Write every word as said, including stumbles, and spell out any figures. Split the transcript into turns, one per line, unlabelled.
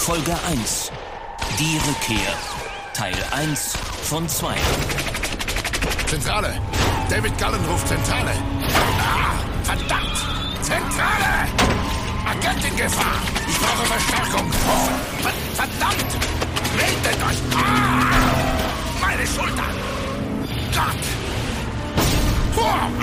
Folge eins. Die Rückkehr. Teil eins von zwei.
Zentrale! David Cullen ruft Zentrale! Ah, verdammt! Zentrale! Agent in Gefahr! Ich brauche Verstärkung! Oh, ver verdammt! Meldet euch! Ah, meine Schulter! Gott! Oh,